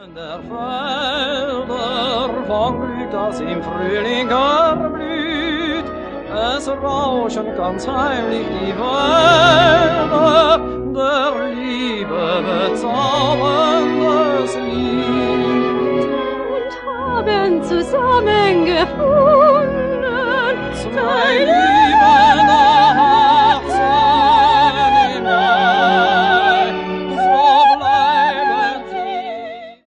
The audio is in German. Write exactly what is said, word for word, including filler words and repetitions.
Der Felder von Glück, das im Frühling erblüht, es rauschen ganz heimlich die Wälder, der Liebe bezauberndes Lied. Und haben zusammengefunden, Zwei